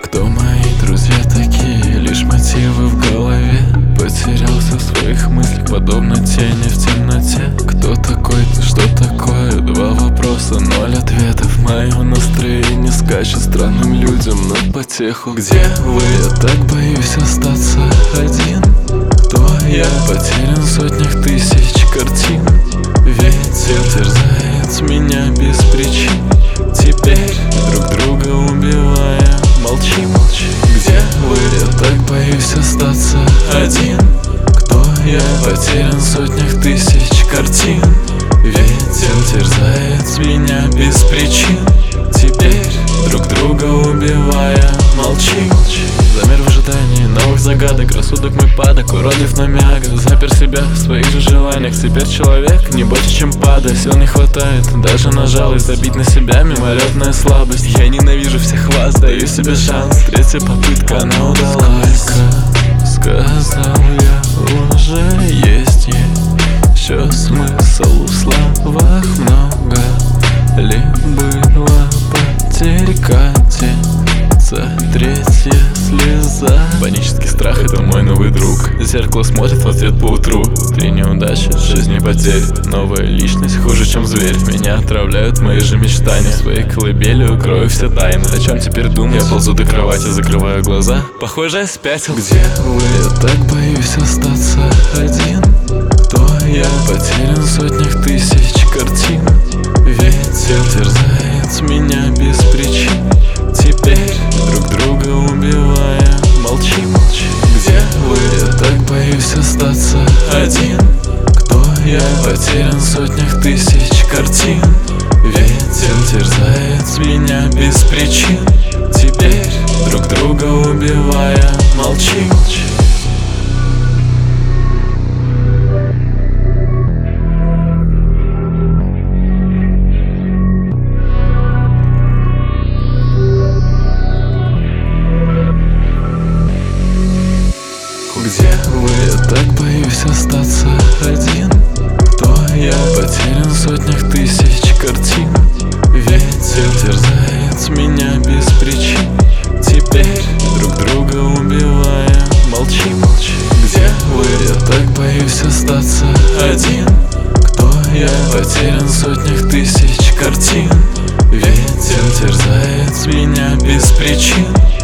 Кто мои друзья такие? Лишь мотивы в голове. Потерялся в своих мыслях, подобно тени в темноте. Кто такой ты, что такое? Два вопроса, ноль ответов. Мое настроение скачет странным людям на потеху. Где вы? Я так боюсь остаться один. Кто я? Потерян в сотнях тысяч картин. Ветер терзает меня без причин. Теперь друг друга убивая, молчи. Где вы? Я так боюсь остаться один. Кто я? Потерян в сотнях тысяч картин. Ветер терзает меня без причин. Теперь друг друга убивая, молчи. Замер в ожидании новых загадок. Рассудок мой падок, уродлив, но мягок. Запер себя в своих же желаниях. Теперь человек не больше, чем падает. Сил не хватает, даже на жалость. Забить на себя мимолетная слабость. Я ненавижу всех вас, даю себе шанс. Третья попытка, она удалась. Сколько сказал я, уже есть еще смысл в словах много. Ли было потерь катится третья слеза. Панический страх — это мой новый друг. Зеркало смотрит в ответ поутру. 3 неудачи, 6 потерь. Новая личность хуже, чем зверь. Меня отравляют мои же мечтания. В своей колыбели укрою все тайны. О чем теперь думать? Я ползу до кровати, закрываю глаза. Похоже, я спятил. Где вы? Я так боюсь остаться один. Кто я? Потерян в сотнях тысяч картин. Ветер терзает меня без причин. Теперь друг друга убивая, молчи. Где вы? Я так боюсь остаться один. Кто я? Потерян в сотнях тысяч картин. Ветер терзает меня без причин. Теперь друг друга убивая, молчи. Где вы? Я так боюсь остаться один. Кто я? Потерян в сотнях тысяч картин. Ветер терзает меня без причин. Теперь друг друга убивая, молчи. Где вы? Я так боюсь остаться один. Кто я? Потерян в сотнях тысяч картин. Ветер терзает меня без причин.